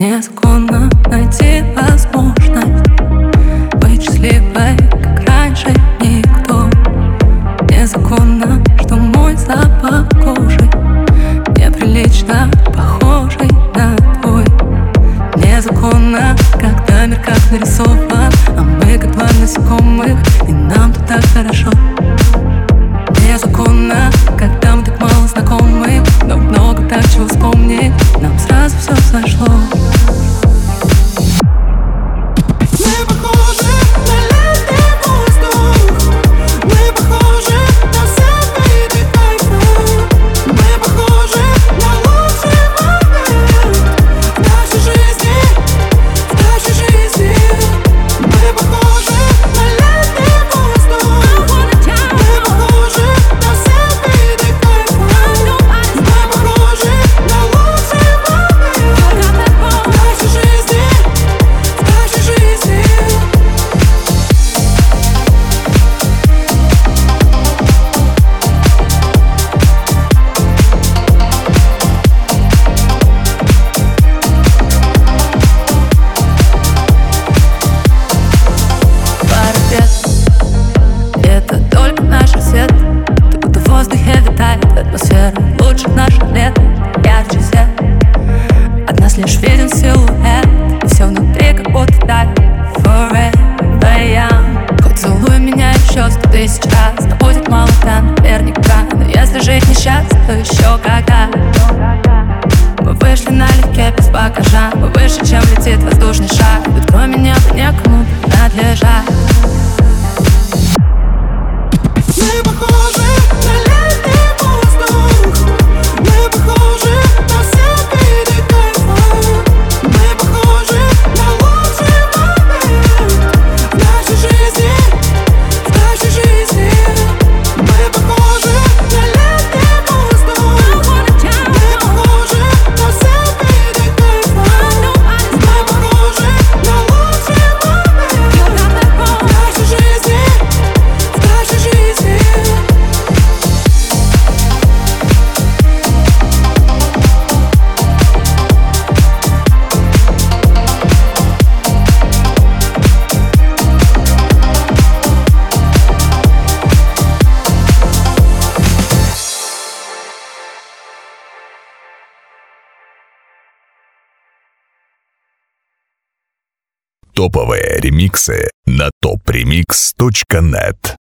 Незаконно найти возможность быть счастливой, как раньше никто. Незаконно, что мой запах кожи неприлично похожий на твой. Незаконно, когда мир как нарисован, а мы как два насекомых, и нам тут так хорошо. Незаконно, когда мы так мало знакомы, но много так чего вспомнить, нам сразу все сошло. Атмосфера лучше наших лет, ярче свет. От нас лишь виден силуэт, и все внутри как будто так forever young. Хоть целуй меня еще 100 000 раз, но будет мало, да, наверняка. Но если жить несчастье, то еще когда. Мы вышли налегке без багажа, мы выше, чем летит воздушный шар. Ведь кроме неба некому принадлежать. Мы похожи на летний воздух, мы похожи на все виды кайфа. Мы похожи на лучший момент в нашей жизни, в нашей жизни. Мы похожи на летний воздух, мы похожи на все виды кайфа. Мы похожи на лучший момент в нашей жизни, в нашей жизни. Топовые ремиксы на topremix.net.